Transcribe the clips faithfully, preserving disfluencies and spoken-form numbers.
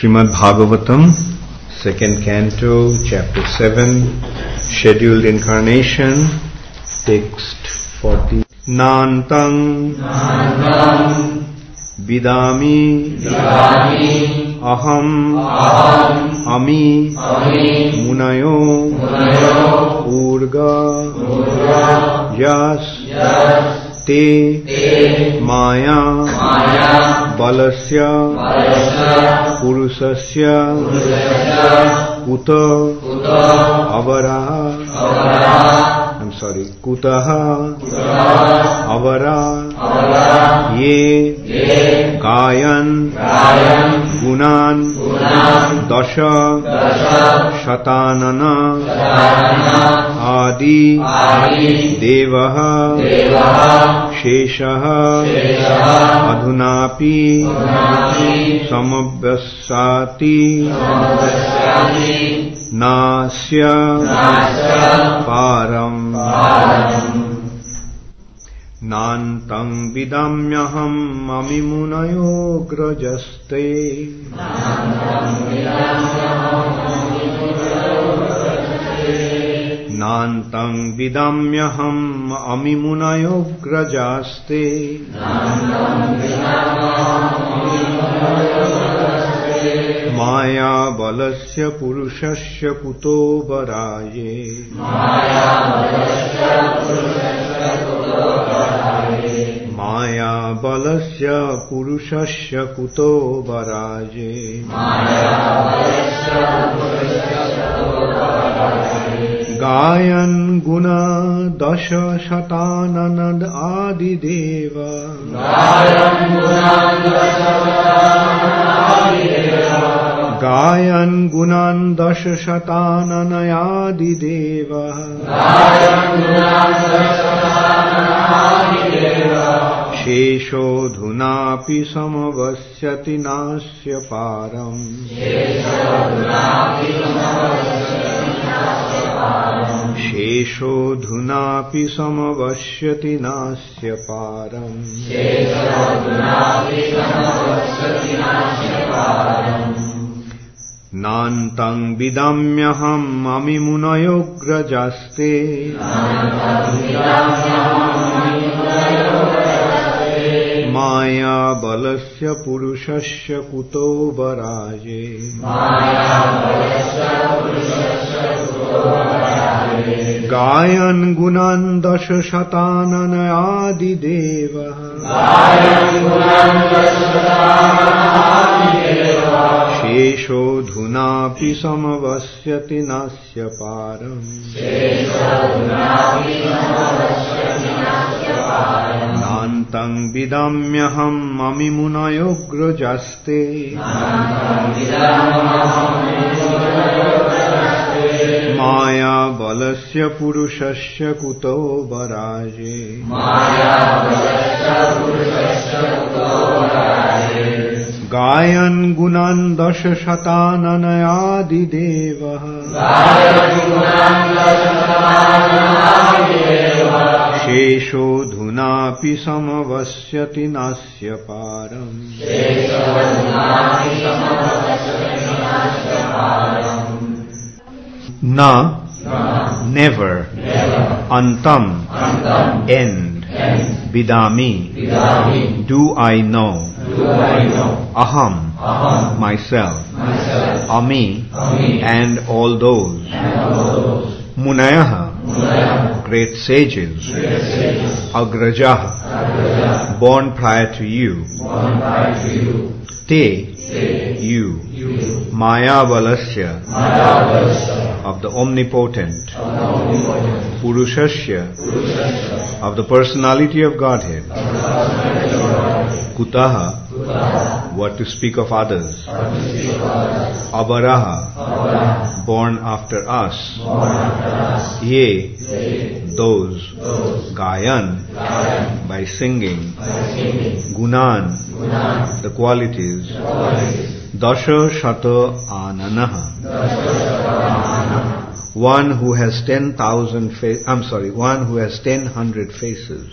Srimad Bhagavatam, second canto, chapter seven, scheduled incarnation, text forty. Nantang, Nantang Vidami, Vidami Aham, Aham Ami, Ami Munayo, Munayo Urga, Urga Yas, Yas Te, Te Maya, Maya Balasya, Balasya Purusasya, Purusasya Uta, Uta Avara, Avara I'm sorry, Kutaha, Kutaha Avara, Avara Ye, Ye Gayan, Gayan Gunan, Gunan Dasha, Dasha Shatanana, Shatanana Adi, Adi Devaha, Devaha Sheshaha, Sheshaha Adhunapi, Adhunapi Samabhyasati, Samabhyasati Nasya, Nasya Param, Param Nantang vidamyaham amimunayo grajaste, Nantang vidamyaham amimunayo grajaste, Maya balasya purushasya kuto baraye, Maya balasya purushasya kuto baraye, Gayan guna dasha shatananad adi deva, Gayan guna dasha Gayan gunan dasha shatananayadi deva, Gayan gunan dasha shatananayadi deva, Shesho dhunapi samavasyati nasya param, Shesho dhunapi samavasyati nasya param, Shesho dhunapi samavasyati nasya param, Shesho dhunapi samavasyati nasya param. Nantang vidamyaham amimunayo grajaste, Maya balasya purushasya kuto baraje, Gayan gunan dasha shatananayadi deva, Gayan gunan dasha shatananayadi deva, Shesho dhunapi samavasyati nasya param, Shesho dhunapi samavasyati nasya param, Nantang vidamyaham amimunayo grajaste, Nantang vidamyaham amimunayo grajaste, Maya balasya purushasya kuto baraje, Maya balasya purushasya kuto baraje, Gayan gunan dasha shatananayadi deva, Gayan gunan dasha shatananayadi deva, Shesho dhunapi samavasyati nasya param, Shesho dhunapi samavasyati nasya param. Na, Na never, never, Antam, Antam end, end, Vidami, Vidami do I know, do I know, Aham, Aham myself, myself, Ami, Ami and all those, and all those, Munayaha, Munayaha great sages, great sages, Agrajaha, Agrajaha born prior to you, born prior to you, Te, Te you, you, Maya balasya, Maya balasya of the omnipotent, of the omnipotent, Purushasya, Purushasya of the personality of Godhead, Kutaha, Kutaha what to speak of others, Abaraha, Abaraha born after us, born after us. Ye, Ye those, those Gayan, Gayan by singing, by singing. Gunan, Gunan the qualities, the qualities. Dasha Shata Ananaha one who has ten thousand faces, I'm sorry, one who has ten hundred faces.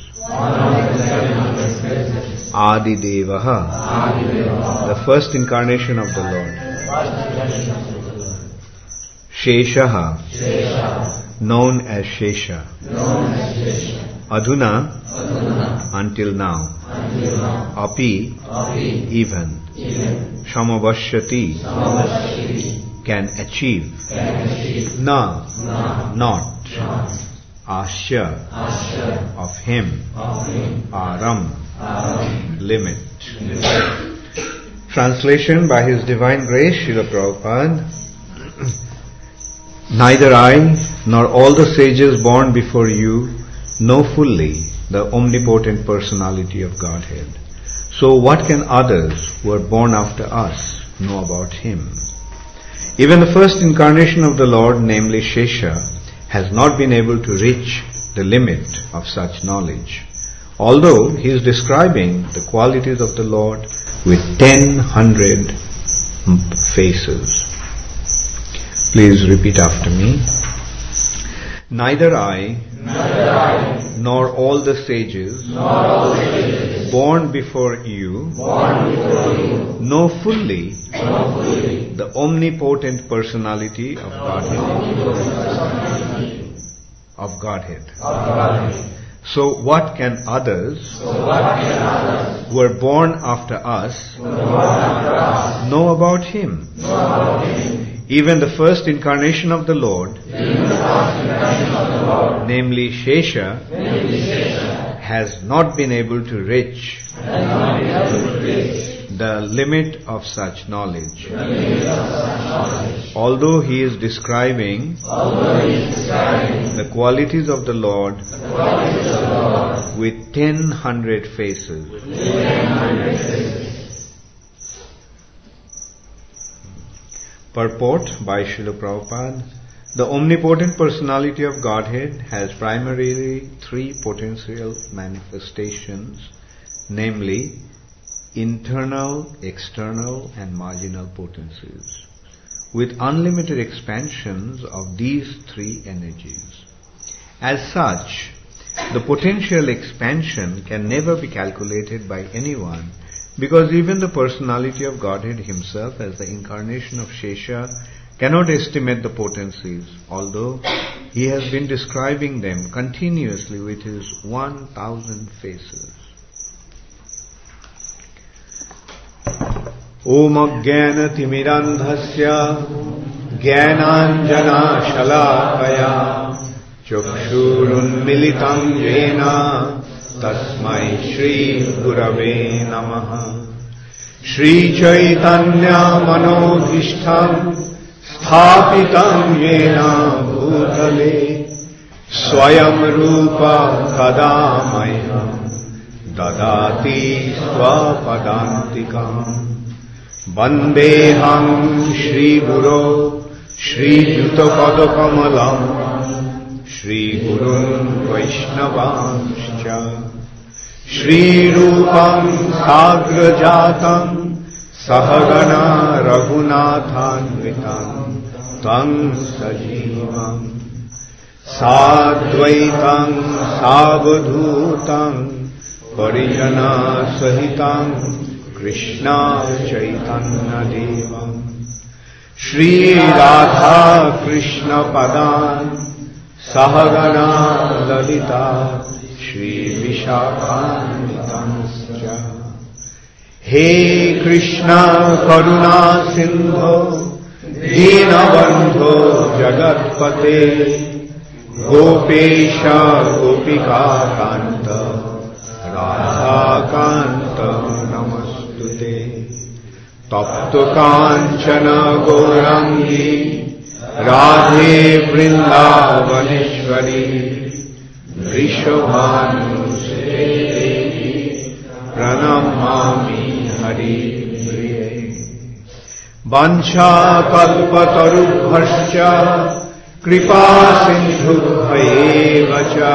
Adi Devaha, the first incarnation of the Lord. Sheshaha, known as Shesha. Adhuna, until now. Api, even. Samavashyati, can achieve. Na, not. Asya, of him. Aram, limit. Translation by His Divine Grace, Srila Prabhupada. Neither I nor all the sages born before you know fully the omnipotent personality of Godhead. So what can others who are born after us know about Him? Even the first incarnation of the Lord, namely Shesha, has not been able to reach the limit of such knowledge, although he is describing the qualities of the Lord with ten hundred faces. Please repeat after me. Neither I, Neither I nor all the sages, nor all the sages born before you, born before you know fully, know fully the omnipotent personality of Godhead. Of Godhead. Of Godhead. So what can others, so what can others who are born after us, born after us know about Him? Know about him? Even the first incarnation of the Lord, of the Lord namely Shesha, namely Shesha, has not been able to reach, able to reach the limit of such knowledge. Of such knowledge. Although he is describing, Although he is describing the qualities of the Lord, the qualities of the Lord with ten hundred faces. With ten hundred faces. Purport by Srila Prabhupada. The omnipotent personality of Godhead has primarily three potential manifestations, namely internal, external and marginal potencies, with unlimited expansions of these three energies. As such, the potential expansion can never be calculated by anyone, because even the personality of Godhead Himself as the incarnation of Shesha cannot estimate the potencies, although He has been describing them continuously with His one thousand faces. Om Ajnana Timirandhasya Jnananjana Shalakaya Chakshurunmilitam Jena Tasmai Shri Gurave Namaha. Shri Chaitanya Manodhishtham Sthapitam Yena Bhutale Swayam Rupa Kadamayam Dadati Swapadantikam. Vandeham Shri Guru Shri Jutapadakamala Shri Gurun Vaishnavanscha Shri Rupam Sagrajatam Sahagana Raghunathanvitam Tam Sajivam Sadvaitam Savadhutam Parijana Sahitam Krishna Chaitanya Devam Shri Radha Krishna Padan Sahagana Lalita Shri Vishakhanitanscha. He Krishna Karuna Sindho Dinabandho Jagatpate Gopesha Gopika Kanta Radha Kanta Namastute Tapto Kanchana Gaurangi Radhe Vrindavaneshwari Vrishabhanusute Pranamami Hari Priye. Vancha kalpatarubhascha kripa sindhubhyevacha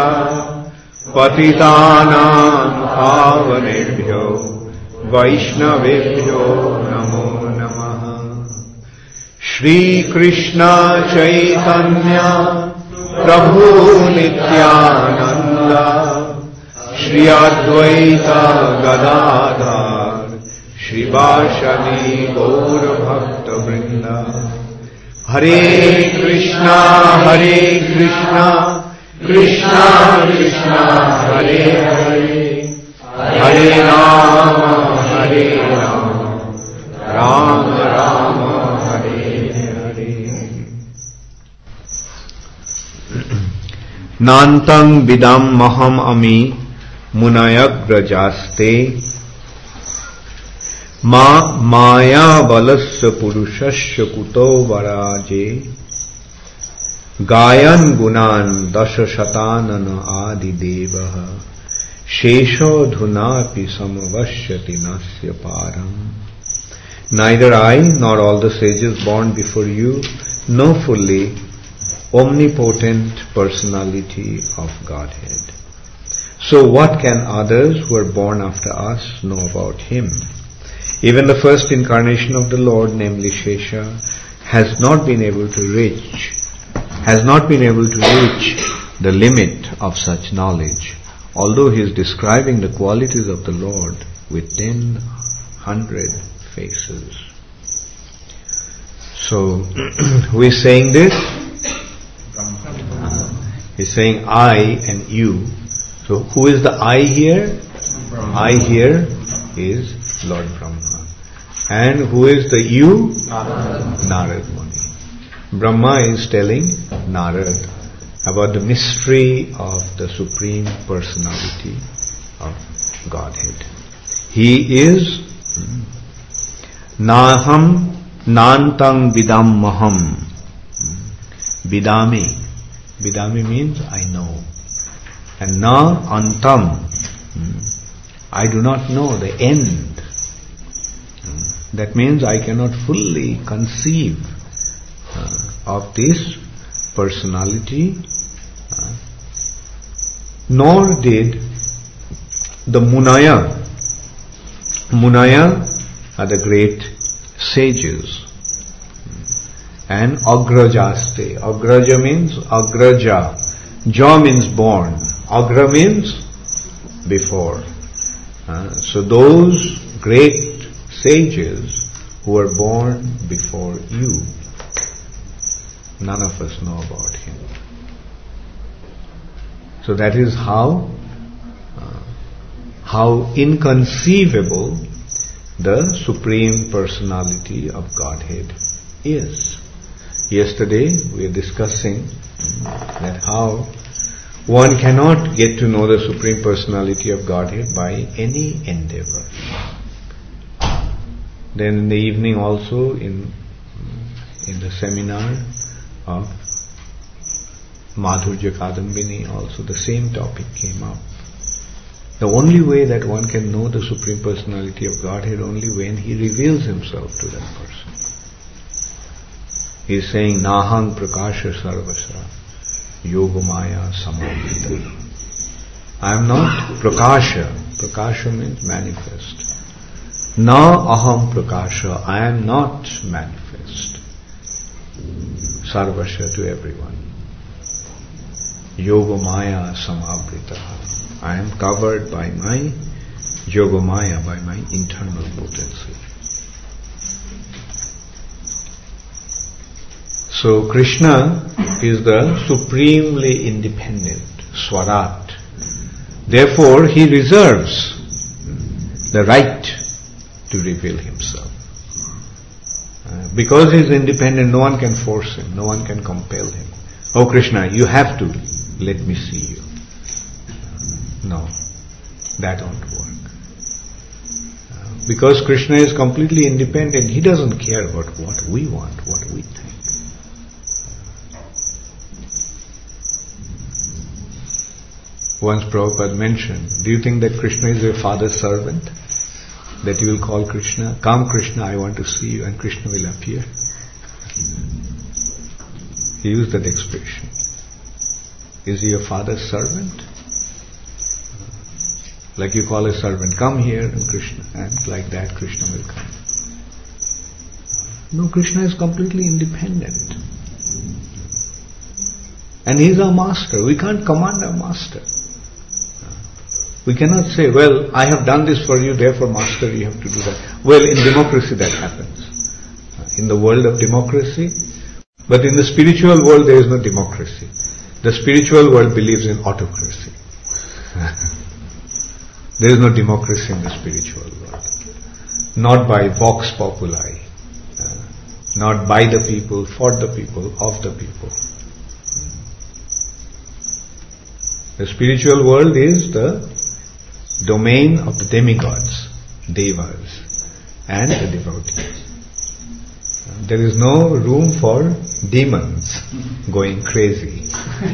patitanam pavanebhyo vaishnavebhyo namo namaha. Shri Krishna Chaitanya Prabhu Nityananda Shri Advaita Gadadhar Shri Vashani Gaur Bhakta Vrinda Govinda. Hare Krishna, Hare Krishna, Krishna Krishna, Hare Hare, Hare Rama, Hare Rama, Rama Rama, Hare Hare. Nantang vidam maham ami munayak brajaste ma maya balasya purushasya kuto varaje gayan gunan dasha shatanana adi devaha shesho dhunapi samavashyati nasya param. Neither I nor all the sages born before you know fully omnipotent personality of Godhead. So what can others who are born after us know about Him? Even the first incarnation of the Lord, namely Shesha, has not been able to reach, has not been able to reach the limit of such knowledge, although he is describing the qualities of the Lord with ten hundred faces. So, who is saying this? Uh, he's saying I and you. So, who is the I here? I here is Lord Brahma. And who is the you? Narad Muni. Brahma is telling Narad about the mystery of the Supreme Personality of Godhead. He is Naham Nantang Vidam Maham. Vidami. Vidami means I know. And Na Antam. I do not know the end. That means I cannot fully conceive uh, of this personality, uh, nor did the Munaya. Munaya are the great sages. And Agrajaste. Agraja means Agraja. Ja means born. Agra means before. Uh, so those great sages who were born before you, none of us know about him. So that is how uh, how inconceivable the Supreme Personality of Godhead is. Yesterday we were discussing that how one cannot get to know the Supreme Personality of Godhead by any endeavor. Then in the evening also in in the seminar of Madhurya Kadambini also the same topic came up. The only way that one can know the Supreme Personality of Godhead only when he reveals himself to that person. He is saying, Nahang Prakasha Sarvasa Yogamaya Samavita. I am not Prakasha. Prakasha means manifest. Na aham prakasha, I am not manifest. Sarvasya to everyone. Yogamaya samavrita. I am covered by my yogamaya, by my internal potency. So Krishna is the supremely independent Swarat. Therefore he reserves the right to reveal himself. Uh, because he is independent, no one can force him, no one can compel him. Oh Krishna, you have to let me see you. No, that won't work. Uh, because Krishna is completely independent, he doesn't care about what we want, what we think. Once Prabhupada mentioned, do you think that Krishna is your father's servant? That you will call Krishna, come Krishna, I want to see you, and Krishna will appear. He used that expression. Is he your father's servant? Like you call a servant, come here, and Krishna, and like that Krishna will come. No, Krishna is completely independent. And he is our master. We can't command our master. We cannot say, well, I have done this for you, therefore master, you have to do that. Well, in democracy that happens. in the world of democracy. But in the spiritual world there is no democracy. The spiritual world believes in autocracy. There is no democracy in the spiritual world. Not by vox populi. Uh, not by the people, for the people, of the people. The spiritual world is the domain of the demigods, devas, and the devotees. There is no room for demons going crazy.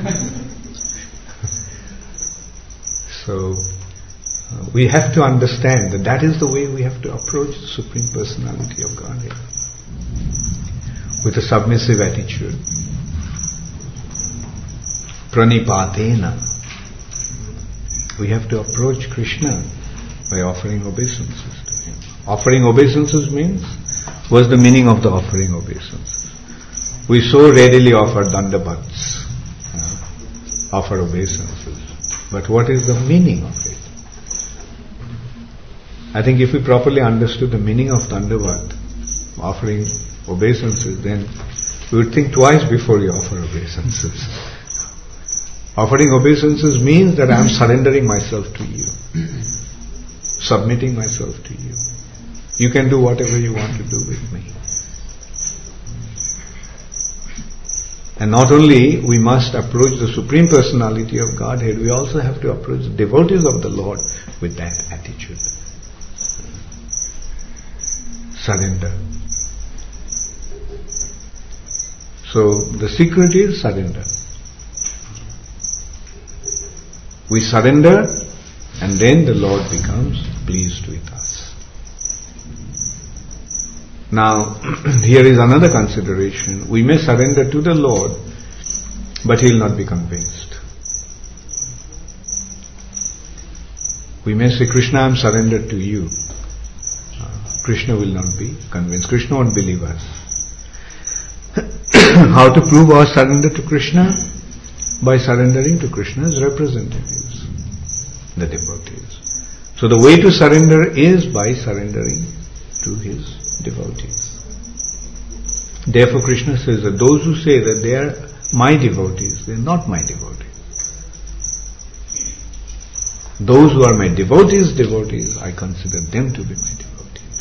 So, uh, we have to understand that that is the way we have to approach the Supreme Personality of Godhead. With a submissive attitude. Pranipatena. We have to approach Krishna by offering obeisances to Him. Offering obeisances means, what's the meaning of the offering obeisances? We so readily offer dandavats, uh, offer obeisances. But what is the meaning of it? I think if we properly understood the meaning of dandavat, offering obeisances, then we would think twice before we offer obeisances. Offering obeisances means that I am surrendering myself to you, submitting myself to you. You can do whatever you want to do with me. And not only we must approach the Supreme Personality of Godhead, we also have to approach the devotees of the Lord with that attitude. Surrender. So the secret is surrender. We surrender and then the Lord becomes pleased with us. Now, here is another consideration. We may surrender to the Lord, but He will not be convinced. We may say, Krishna, I am surrendered to you. Uh, Krishna will not be convinced. Krishna won't believe us. How to prove our surrender to Krishna? By surrendering to Krishna's representatives, the devotees. So the way to surrender is by surrendering to His devotees. Therefore Krishna says that those who say that they are my devotees, they are not my devotees. Those who are my devotees, devotees, I consider them to be my devotees.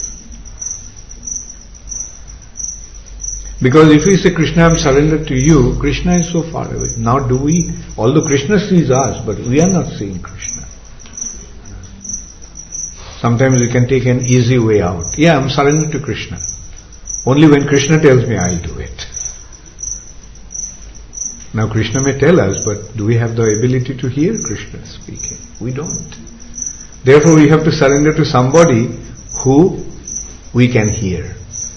Because if we say, Krishna, I am surrendered to you, Krishna is so far away. Now do we, although Krishna sees us, but we are not seeing Krishna. Sometimes we can take an easy way out. Yeah, I am surrendered to Krishna. Only when Krishna tells me, I'll do it. Now Krishna may tell us, but do we have the ability to hear Krishna speaking? We don't. Therefore we have to surrender to somebody who we can hear.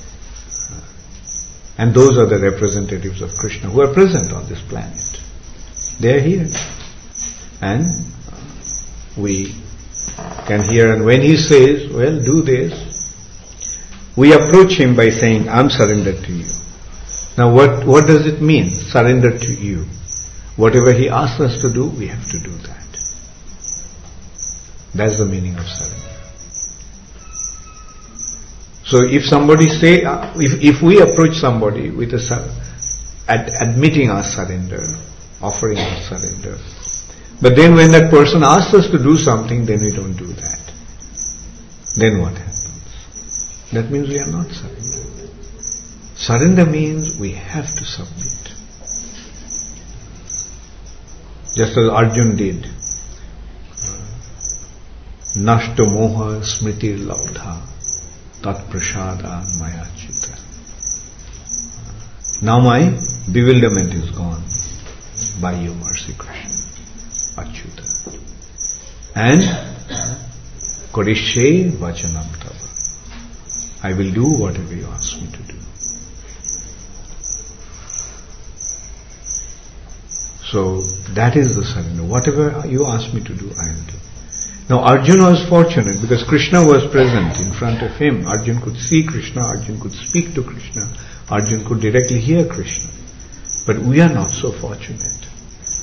And those are the representatives of Krishna who are present on this planet. They are here. And we can hear, and when He says, well, do this, we approach Him by saying, I'm surrendered to you. Now what, what does it mean, surrender to you? Whatever He asks us to do, we have to do that. That's the meaning of surrender. So if somebody say, uh, if, if we approach somebody with a ad, admitting our surrender, offering our surrender, but then when that person asks us to do something, then we don't do that. Then what happens? That means we are not surrendered. Surrender means we have to submit. Just as Arjun did. Nashto moha smritir labdha tat prasada maya chita. Now my bewilderment is gone by your mercy, Krishna. Achyuta. And Korishe vachanam tava. I will do whatever you ask me to do. So that is the surrender. Whatever you ask me to do, I will do. Now Arjuna was fortunate because Krishna was present in front of him. Arjuna could see Krishna, Arjuna could speak to Krishna, Arjuna could directly hear Krishna. But we are not so fortunate.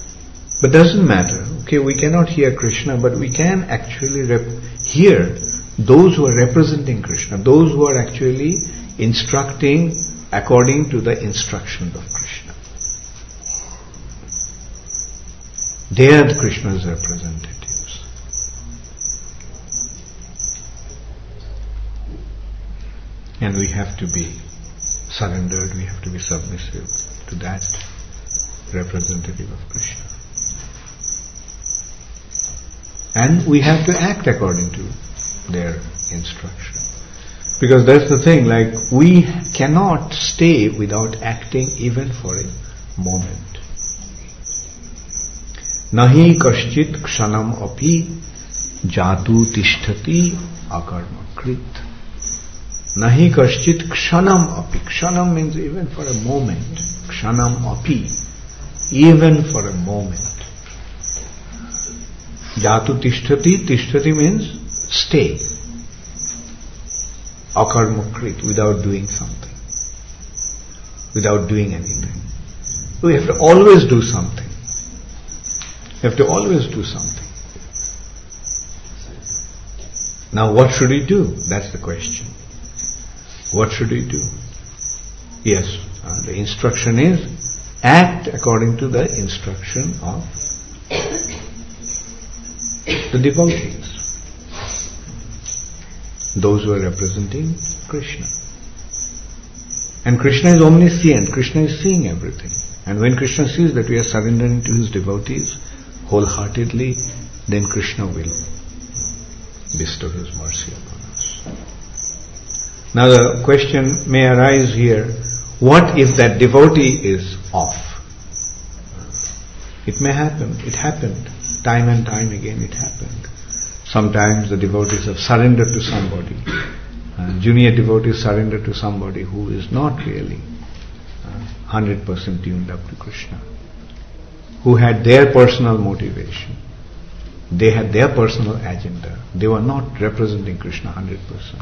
But doesn't matter. Okay, we cannot hear Krishna, but we can actually rep- hear those who are representing Krishna, those who are actually instructing according to the instructions of Krishna. They are the Krishna's representatives. And we have to be surrendered, we have to be submissive to that representative of Krishna. And we have to act according to their instruction. Because that's the thing, like we cannot stay without acting even for a moment. Nahi kaschit kshanam api jatu tishtati akarma krit. Nahi kaschit kshanam api. Kshanam means even for a moment. Kshanam api. Even for a moment. Jatu tishtati. Tishtati means stay. Akarma krit. Without doing something. Without doing anything. We have to always do something. You have to always do something. Now what should we do? That's the question. What should we do? Yes, uh, the instruction is act according to the instruction of the devotees. Those who are representing Krishna. And Krishna is omniscient. Krishna is seeing everything. And when Krishna sees that we are surrendering to his devotees wholeheartedly, then Krishna will bestow his mercy upon us. Now the question may arise here, what if that devotee is off? It may happen. It happened. Time and time again it happened. Sometimes the devotees have surrendered to somebody. Uh, junior devotees surrender to somebody who is not really uh, one hundred percent tuned up to Krishna, who had their personal motivation. They had their personal agenda. They were not representing Krishna one hundred percent.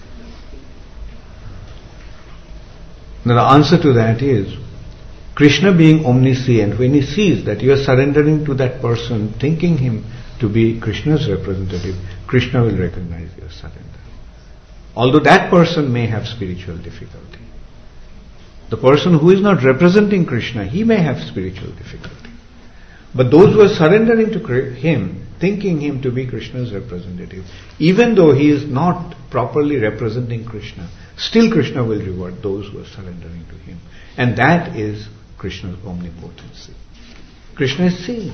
Now the answer to that is, Krishna being omniscient, when he sees that you are surrendering to that person, thinking him to be Krishna's representative, Krishna will recognize your surrender. Although that person may have spiritual difficulty. The person who is not representing Krishna, he may have spiritual difficulty. But those who are surrendering to him, thinking him to be Krishna's representative, even though he is not properly representing Krishna, still Krishna will reward those who are surrendering to him. And that is Krishna's omnipotency. Krishna is seeing.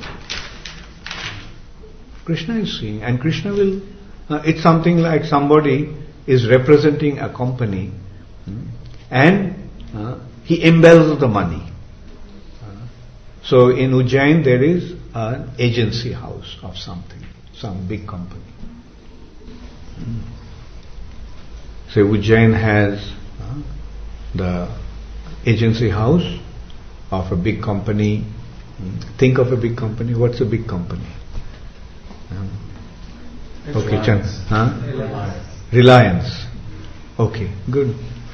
Krishna is seeing, and Krishna will, uh, it's something like somebody is representing a company hmm, and uh, he embezzles the money. Uh, so in Ujjain there is an agency house of something, some big company. Hmm. So Ujjain has uh, the agency house of a big company. Hmm. Think of a big company. What's a big company? Um, okay, Chan. Huh? Reliance. Reliance. Okay, good.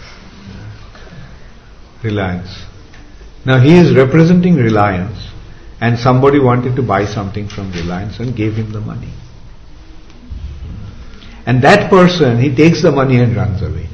Reliance. Now he is representing Reliance, and somebody wanted to buy something from Reliance and gave him the money. And that person, he takes the money and runs away.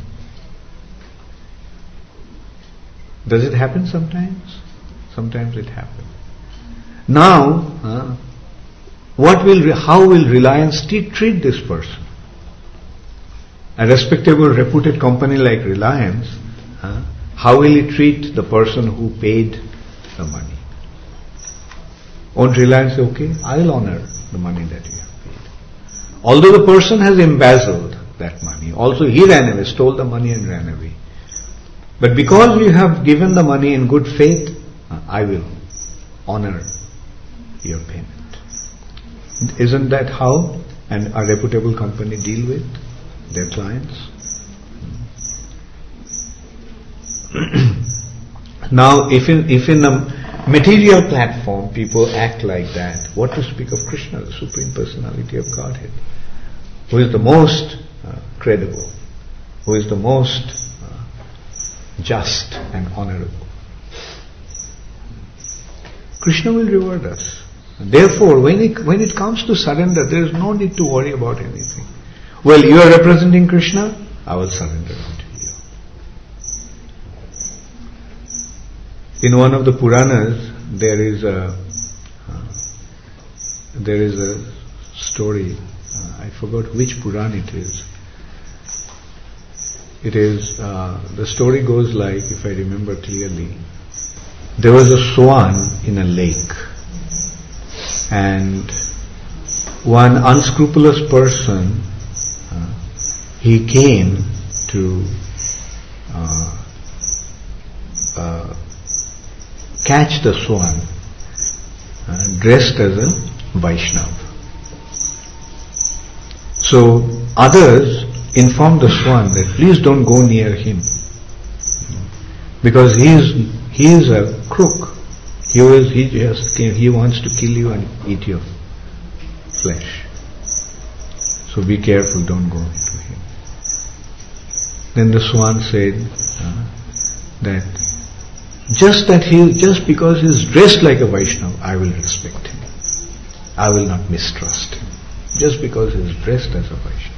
Does it happen sometimes? Sometimes it happens. Now, uh, what will, how will Reliance treat, treat this person? A respectable, reputed company like Reliance, uh, how will it treat the person who paid the money? Won't Reliance say, okay, I'll honor the money that you have paid. Although the person has embezzled that money, also he ran away, stole the money and ran away. But because you have given the money in good faith, uh, I will honor your payment. Isn't that how an, a reputable company deal with their clients? Now, if in, if in a material platform people act like that, what to speak of Krishna, the Supreme Personality of Godhead, who is the most uh, credible, who is the most uh, just and honorable. Krishna will reward us. Therefore, when it, when it comes to surrender, there is no need to worry about anything. Well, you are representing Krishna, I will surrender unto you. In one of the Puranas, there is a uh, there is a story. Uh, I forgot which Puran it is. It is uh, the story goes like, if I remember clearly, there was a swan in a lake, and one unscrupulous person, uh, he came to uh, uh, catch the swan, uh, dressed as a Vaishnava. So others informed the swan that please don't go near him, because he is he is a crook. He is he just he wants to kill you and eat your flesh. So be careful, don't go to him. Then the swan said uh, that just that he just because he is dressed like a Vaishnava, I will respect him. I will not mistrust him. Just because he is dressed as a Vaishnava.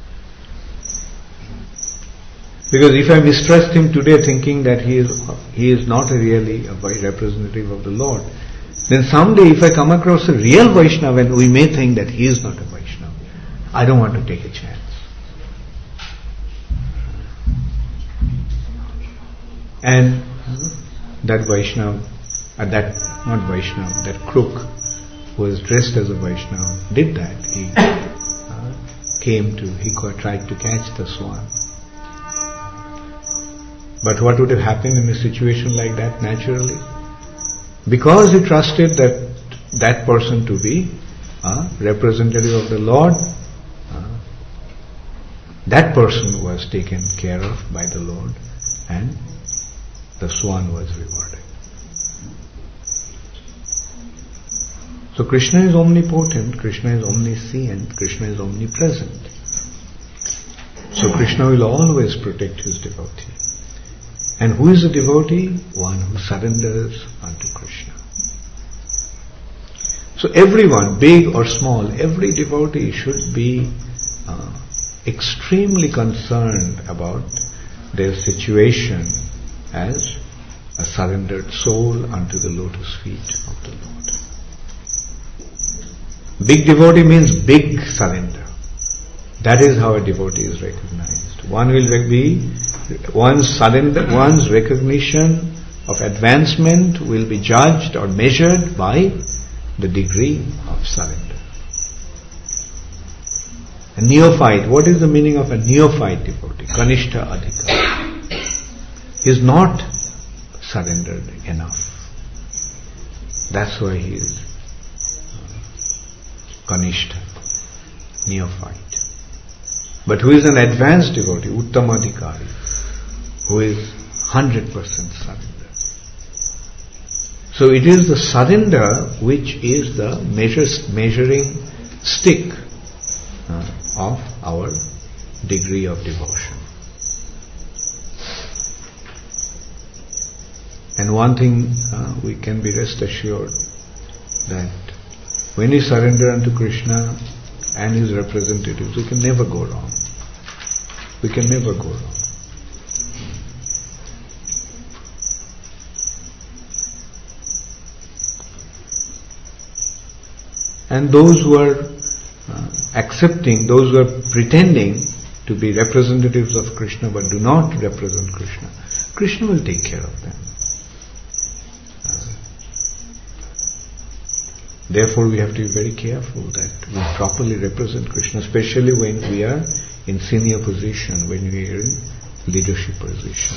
Because if I mistrust him today thinking that he is he is not a really a representative of the Lord, then someday if I come across a real Vaishnava and we may think that he is not a Vaishnava, I don't want to take a chance. And that Vaishnava, uh, that not Vaishnava, that crook who was dressed as a Vaishnava did that. He uh, came to, he tried to catch the swan. But what would have happened in a situation like that naturally? Because he trusted that that person to be a representative of the Lord, uh, that person was taken care of by the Lord and the swan was rewarded. So Krishna is omnipotent, Krishna is omniscient, Krishna is omnipresent. So Krishna will always protect his devotee. And who is a devotee? One who surrenders unto Krishna. So everyone, big or small, every devotee should be uh, extremely concerned about their situation as a surrendered soul unto the lotus feet of the Lord. Big devotee means big surrender. That is how a devotee is recognized. One will be, one's surrender, one's recognition of advancement will be judged or measured by the degree of surrender. A neophyte, what is the meaning of a neophyte devotee? Kanishta Adhika. He is not surrendered enough. That's why he is Kanishta, neophyte. But who is an advanced devotee, Uttamadhikari, who is one hundred percent surrender. So it is the surrender which is the measure, measuring stick uh, of our degree of devotion. And one thing uh, we can be rest assured that when we surrender unto Krishna and his representatives, we can never go wrong. We can never go wrong. And those who are uh, accepting, those who are pretending to be representatives of Krishna but do not represent Krishna, Krishna will take care of them. Therefore, we have to be very careful that we properly represent Krishna, especially when we are in senior position, when we are in leadership position.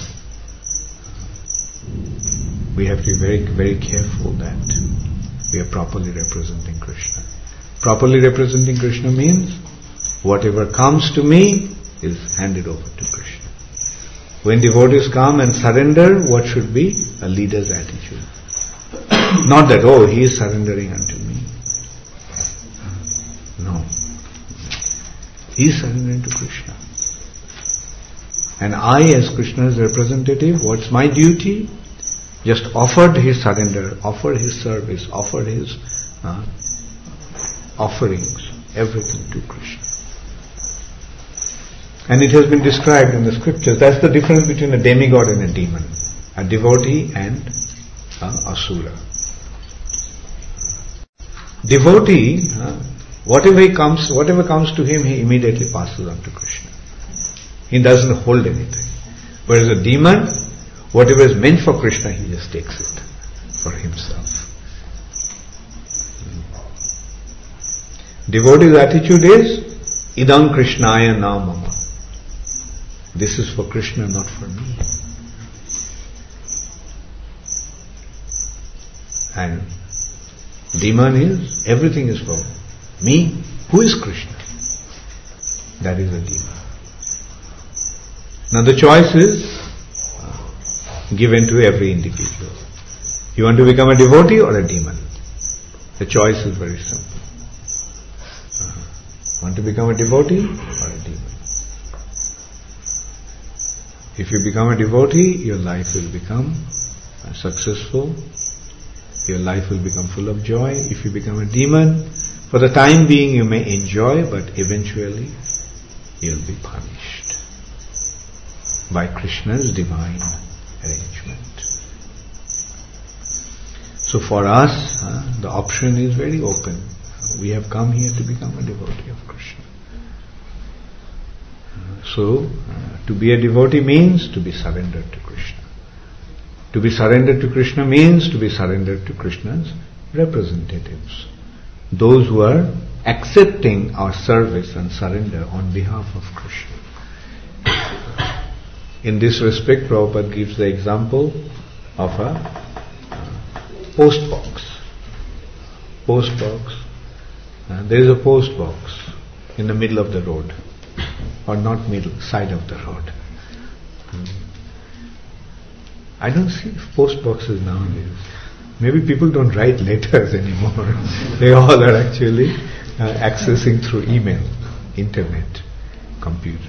We have to be very, very careful that we are properly representing Krishna. Properly representing Krishna means whatever comes to me is handed over to Krishna. When devotees come and surrender, what should be a leader's attitude? Not that, oh, he is surrendering unto me. No. He is surrendering to Krishna. And I, as Krishna's representative, what's my duty? Just offered his surrender, offered his service, offered his uh, offerings, everything to Krishna. And it has been described in the scriptures. That's the difference between a demigod and a demon. A devotee and an asura. Devotee, uh, whatever he comes, whatever comes to him, he immediately passes on to Krishna. He doesn't hold anything. Whereas a demon, whatever is meant for Krishna, he just takes it for himself. Devotee's attitude is, idam Krishnaya na mama. This is for Krishna, not for me. And demon is, everything is for me. Who is Krishna? That is a demon. Now the choice is uh, given to every individual. You want to become a devotee or a demon? The choice is very simple. Uh, want to become a devotee or a demon? If you become a devotee, your life will become uh, successful. Your life will become full of joy. If you become a demon, for the time being you may enjoy, but eventually you'll be punished by Krishna's divine arrangement. So for us, uh, the option is very open. We have come here to become a devotee of Krishna. Uh, so, uh, to be a devotee means to be surrendered to Krishna. To be surrendered to Krishna means to be surrendered to Krishna's representatives. Those who are accepting our service and surrender on behalf of Krishna. In this respect, Prabhupada gives the example of a uh, post box. Post box. Uh, there is a post box in the middle of the road. Or not middle, side of the road. Hmm. I don't see post boxes nowadays. Maybe people don't write letters anymore. They all are actually uh, accessing through email, internet, computer.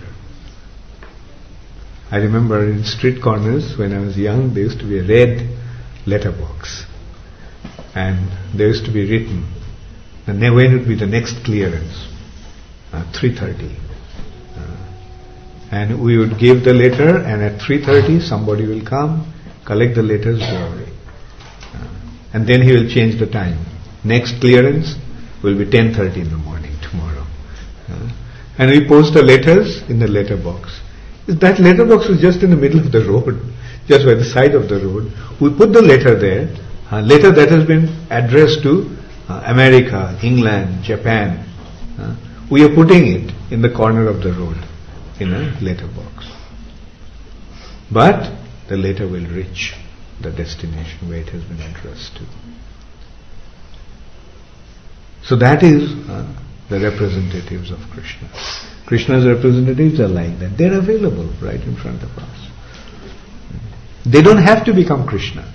I remember in street corners when I was young, there used to be a red letterbox. And there used to be written, and then when would be the next clearance? Uh, three thirty. Uh, and we would give the letter, and at three thirty somebody will come, collect the letters, go away. Uh, and then he will change the time. Next clearance will be ten thirty in the morning tomorrow. Uh, and we post the letters in the letter box. That letter box was just in the middle of the road, just by the side of the road. We put the letter there, a letter that has been addressed to uh, America, England, Japan. Uh, we are putting it in the corner of the road in a letter box. But the letter will reach the destination where it has been addressed to. So that is uh, the representatives of Krishna. Krishna's representatives are like that. They are available right in front of us. They don't have to become Krishna.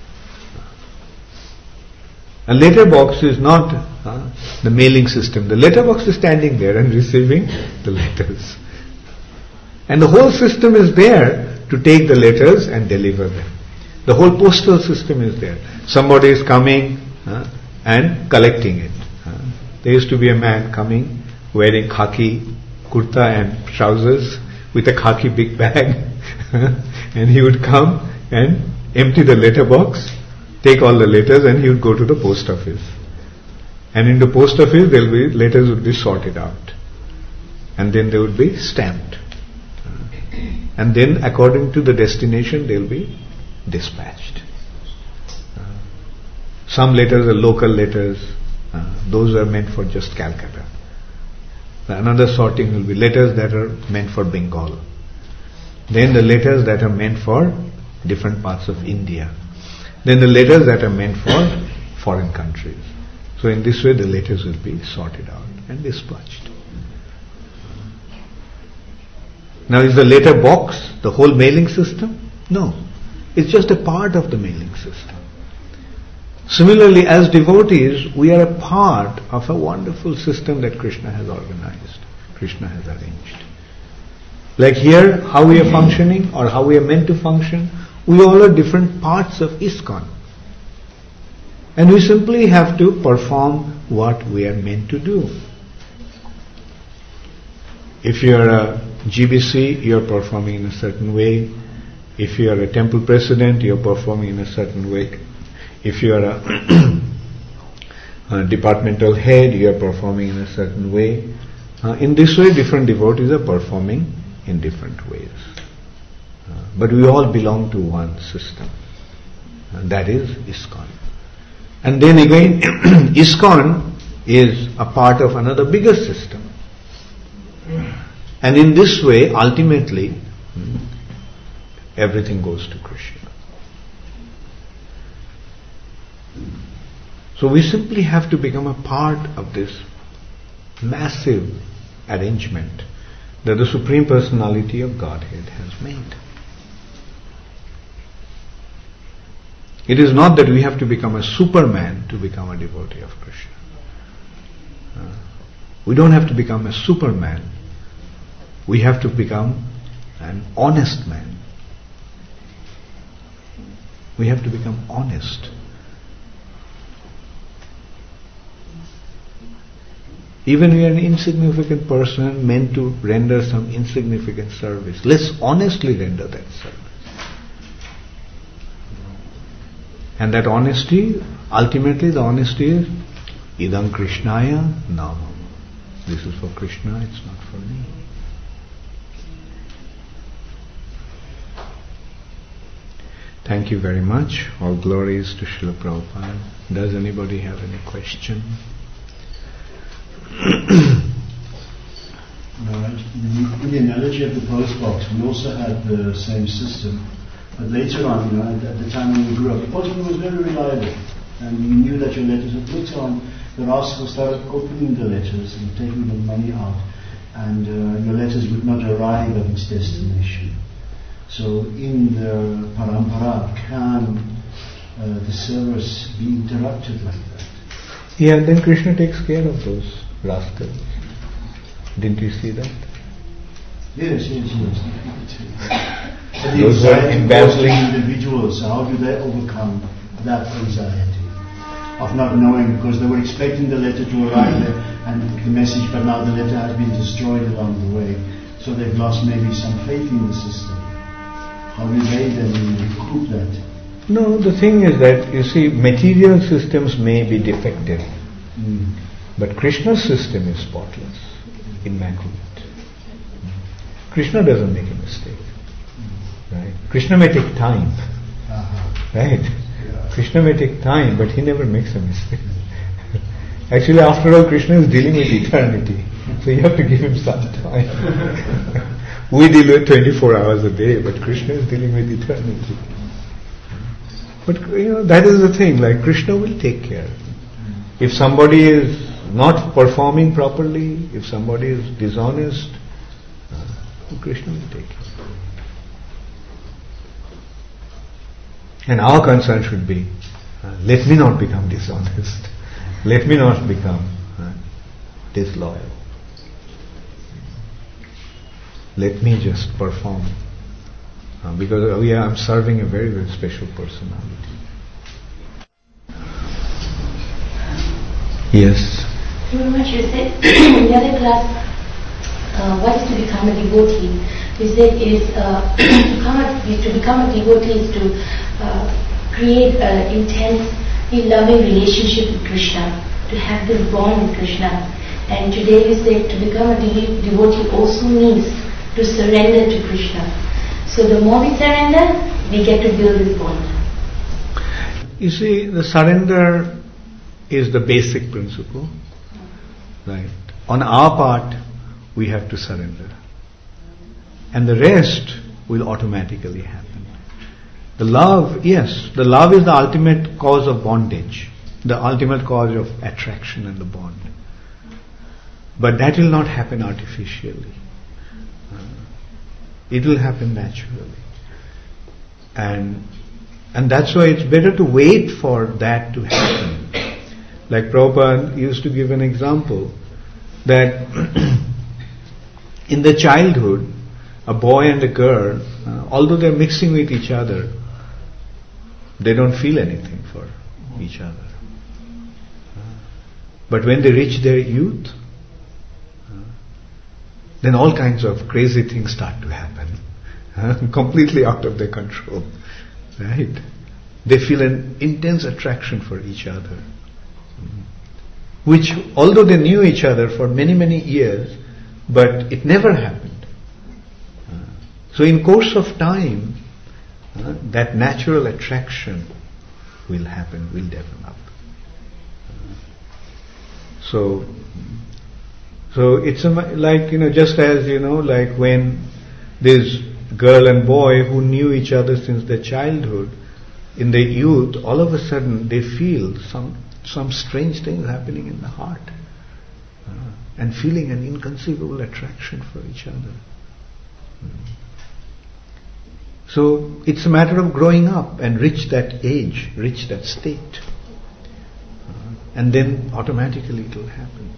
A letter box is not uh, the mailing system. The letter box is standing there and receiving the letters. And the whole system is there to take the letters and deliver them. The whole postal system is there. Somebody is coming uh, and collecting it. Uh, there used to be a man coming wearing khaki kurta and trousers with a khaki big bag and he would come and empty the letter box, take all the letters, and he would go to the post office. And in the post office there will be letters would be sorted out and then they would be stamped. And then according to the destination they will be dispatched. Uh, some letters are local letters, uh, those are meant for just Calcutta. Another sorting will be letters that are meant for Bengal. Then the letters that are meant for different parts of India. Then the letters that are meant for foreign countries. So in this way the letters will be sorted out and dispatched. Now is the letter box the whole mailing system? No. It's just a part of the mailing system. Similarly, as devotees, we are a part of a wonderful system that Krishna has organized, Krishna has arranged. Like here, how we are functioning or how we are meant to function, we all are different parts of ISKCON. And we simply have to perform what we are meant to do. If you are a G B C, you're performing in a certain way. If you are a temple president, you're performing in a certain way. If you are a, a departmental head, you're performing in a certain way. Uh, in this way, different devotees are performing in different ways. Uh, but we all belong to one system. And that is ISKCON. And then again, ISKCON is a part of another bigger system. And in this way, ultimately, everything goes to Krishna. So we simply have to become a part of this massive arrangement that the Supreme Personality of Godhead has made. It is not that we have to become a superman to become a devotee of Krishna. Uh, we don't have to become a superman. We have to become an honest man. We have to become honest. Even we are an insignificant person meant to render some insignificant service. Let's honestly render that service. And that honesty, ultimately the honesty is idam Krishnaya namam. This is for Krishna, it's not for me. Thank you very much. All glories to Srila Prabhupada. Does anybody have any question? In the analogy of the postbox, we also had the same system. But later on, you know, at, at the time when we grew up, the postman was very reliable, and you knew that your letters would later on. The rascal started opening the letters and taking the money out, and uh, your letters would not arrive at its destination. So in the parampara, can uh, the service be interrupted like that? Yeah, then Krishna takes care of those rascals. Didn't you see that? Yes, yes, yes. But Those who are embezzling individuals, how do they overcome that anxiety of not knowing, because they were expecting the letter to arrive there and the message, but now the letter has been destroyed along the way, so they've lost maybe some faith in the system. How do they then recoup that? No, the thing is that, you see, material systems may be defective, mm. but Krishna's system is spotless, immaculate. Krishna doesn't make a mistake. Right? Krishna may take time. Uh-huh. Right? Yeah. Krishna may take time, but he never makes a mistake. Actually, after all, Krishna is dealing with eternity. So you have to give him some time. We deal with twenty-four hours a day, but Krishna is dealing with eternity. But you know, that is the thing, like Krishna will take care. If somebody is not performing properly, if somebody is dishonest, uh, Krishna will take care. And our concern should be, uh, let me not become dishonest. Let me not become uh, disloyal. Let me just perform. Uh, because uh, yeah, I'm serving a very, very special personality. Yes? Very much. You said in the other class, uh, what is to become a devotee? You said is uh, to, become a, is to become a devotee is to uh, create an intense, loving relationship with Krishna, to have this bond with Krishna. And today you said to become a de- devotee also means to surrender to Krishna. So the more we surrender, we get to build this bond. You see, the surrender is the basic principle, right? On our part, we have to surrender. And the rest will automatically happen. The love, yes, the love is the ultimate cause of bondage, the ultimate cause of attraction and the bond. But that will not happen artificially. It will happen naturally. And and that's why it's better to wait for that to happen. Like Prabhupada used to give an example that in the childhood, a boy and a girl, uh, although they're mixing with each other, they don't feel anything for each other. Uh, but when they reach their youth, uh, then all kinds of crazy things start to happen, huh? Completely out of their control, right? They feel an intense attraction for each other, which, although they knew each other for many, many years, but it never happened. Uh, so in course of time, uh, that natural attraction will happen, will develop. Uh, so, so it's a, like, you know, just as, you know, like when this girl and boy who knew each other since their childhood, in their youth, all of a sudden they feel some some strange things happening in the heart, uh, and feeling an inconceivable attraction for each other. Mm. So it's a matter of growing up and reach that age, reach that state, uh, and then automatically it will happen.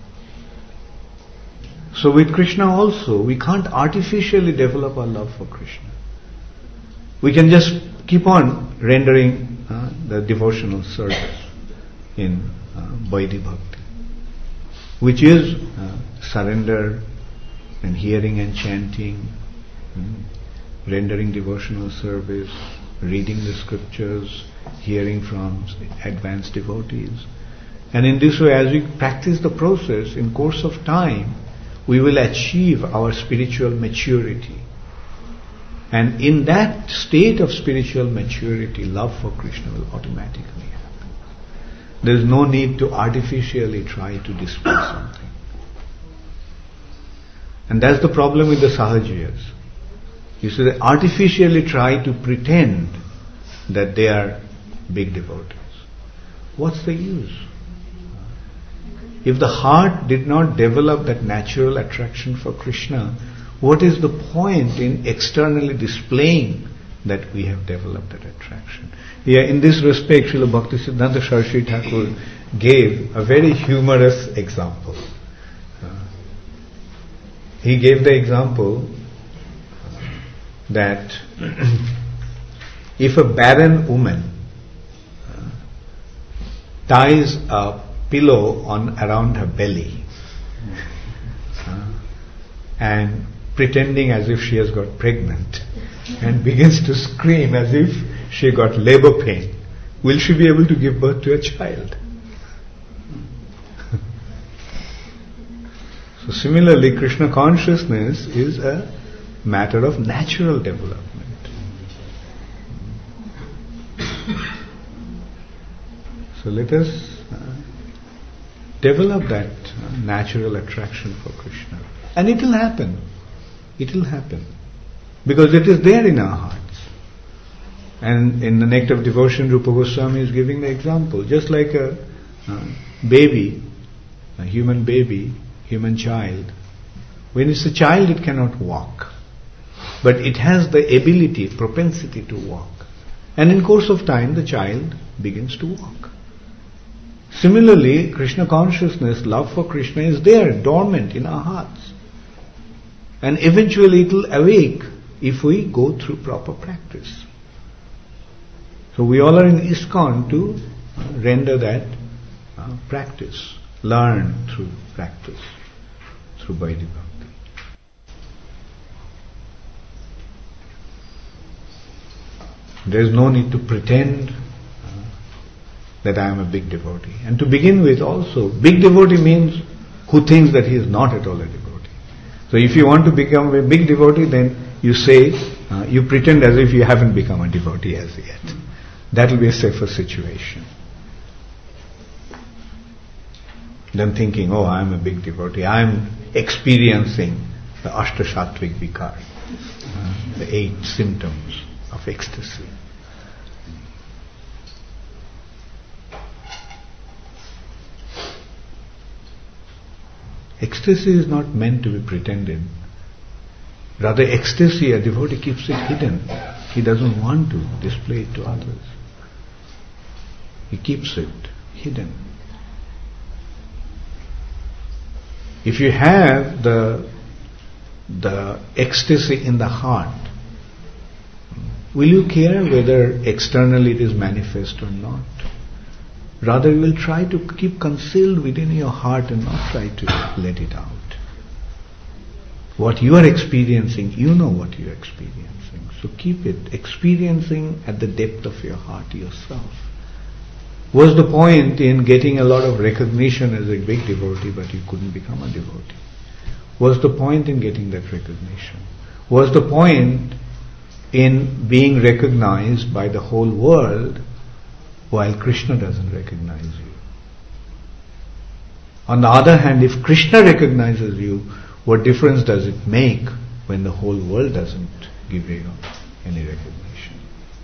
So with Krishna also, we can't artificially develop our love for Krishna. We can just keep on rendering uh, the devotional service in uh, Vaidhi Bhakti, which is uh, surrender and hearing and chanting, mm, rendering devotional service, reading the scriptures, hearing from advanced devotees. And in this way, as we practice the process, in course of time, we will achieve our spiritual maturity. And in that state of spiritual maturity, love for Krishna will automatically happen. There is no need to artificially try to display something. And that's the problem with the Sahajiyas. You see, they artificially try to pretend that they are big devotees. What's the use? If the heart did not develop that natural attraction for Krishna, what is the point in externally displaying that we have developed that attraction? Yeah, in this respect, Srila Bhaktisiddhanta Saraswati Thakur gave a very humorous example. Uh, he gave the example that if a barren woman uh, ties a pillow on around her belly uh, and pretending as if she has got pregnant and begins to scream as if she got labor pain, will she be able to give birth to a child? So similarly, Krishna consciousness is a matter of natural development. So let us uh, develop that uh, natural attraction for Krishna. And it will happen. It will happen. Because it is there in our hearts. And in the Nectar of Devotion, Rupa Goswami is giving the example. Just like a uh, baby, a human baby, human child, when it's a child it cannot walk. But it has the ability, propensity to walk. And in course of time the child begins to walk. Similarly, Krishna consciousness, love for Krishna is there, dormant in our hearts. And eventually it will awake if we go through proper practice. So we all are in ISKCON to uh, render that uh, practice, learn through practice, through Vaidhi Bhakti. There is no need to pretend uh, that I am a big devotee. And to begin with also, big devotee means who thinks that he is not at all a devotee. So if you want to become a big devotee, then you say, uh, you pretend as if you haven't become a devotee as yet. That will be a safer situation. Than thinking, oh, I am a big devotee, I am experiencing the Ashtashatvik Vikar, uh, the eight symptoms of ecstasy. Ecstasy is not meant to be pretended. Rather, ecstasy, a devotee keeps it hidden. He doesn't want to display it to others. He keeps it hidden. If you have the, the ecstasy in the heart, will you care whether externally it is manifest or not? Rather, you will try to keep concealed within your heart and not try to let it out. What you are experiencing, you know what you are experiencing. So keep it experiencing at the depth of your heart yourself. What's the point in getting a lot of recognition as a big devotee but you couldn't become a devotee? What's the point in getting that recognition? What's the point in being recognized by the whole world while Krishna doesn't recognize you? On the other hand, if Krishna recognizes you, what difference does it make when the whole world doesn't give you any recognition?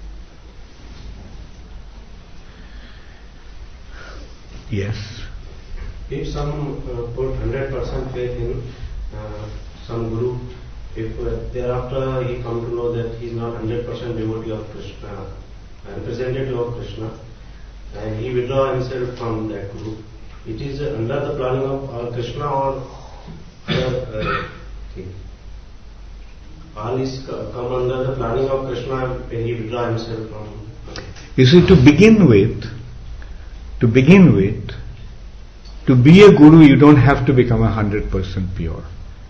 Yes? If some uh, put one hundred percent faith in uh, some guru, if uh, thereafter he come to know that he is not one hundred percent devotee of Krishna, uh, representative of Krishna, and he withdraw himself from that guru, it is uh, under the planning of uh, Krishna or other uh, thing. All is uh, come under the planning of Krishna when he withdraw himself from. Uh, you see, to begin with, to begin with, to be a guru, you don't have to become a hundred percent pure.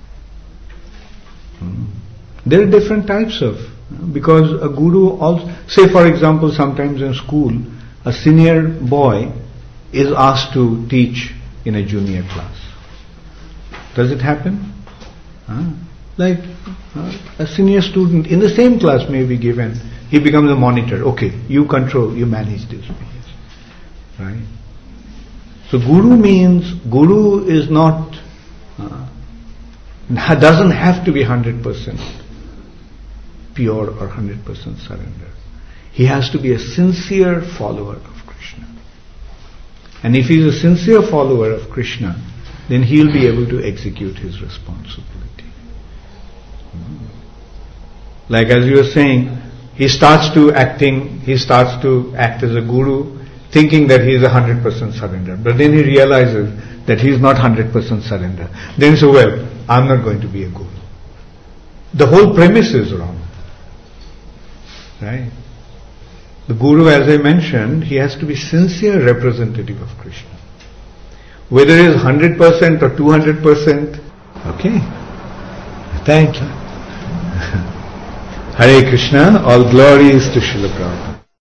Hmm. There are different types of, because a guru also, say for example, sometimes in school, a senior boy is asked to teach in a junior class. Does it happen? Huh? Like uh, a senior student in the same class may be given, he becomes a monitor. Okay, you control, you manage this. Right? So guru means, guru is not, uh, doesn't have to be one hundred percent pure or one hundred percent surrender. He has to be a sincere follower of Krishna. And if he is a sincere follower of Krishna, then he will be able to execute his responsibility. Hmm. Like as you were saying, he starts to acting, he starts to act as a guru, thinking that he is one hundred percent surrender. But then he realizes that he is not one hundred percent surrender. Then he says, well, I'm not going to be a guru. The whole premise is wrong. Right? The guru, as I mentioned, he has to be sincere representative of Krishna. Whether it is one hundred percent or two hundred percent, okay. Thank you. Hare Krishna, all glories to Srila Prabhupada.